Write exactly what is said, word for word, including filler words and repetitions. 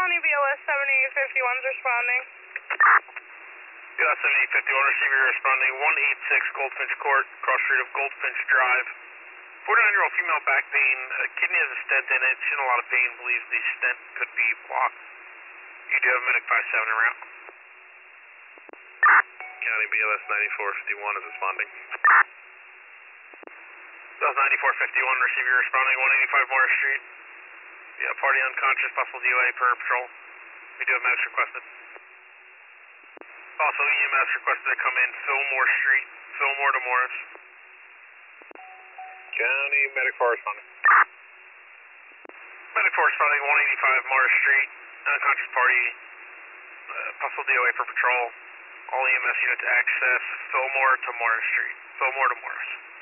County B L S seventy-eight fifty-one's responding. B L S seventy-eight fifty-one, receiver responding, one eighty-six Goldfinch Court, cross street of Goldfinch Drive. forty-nine-year-old female back pain, uh, kidney has a stent in it, she's in a lot of pain, believes the stent could be blocked. You do have a medic five seven en route. County B L S ninety-four fifty-one is responding. B L S ninety-four fifty-one, receiver responding, one eighty-five Morris Street. Yeah, party unconscious, possible D O A per patrol. We do have medics requested. Also, E M S requested to come in Fillmore Street, Fillmore to Morris. County medic four responding. Medic four responding, one eighty-five Morris Street, unconscious party, uh, possible D O A for patrol. All E M S units access Fillmore to Morris Street, Fillmore to Morris.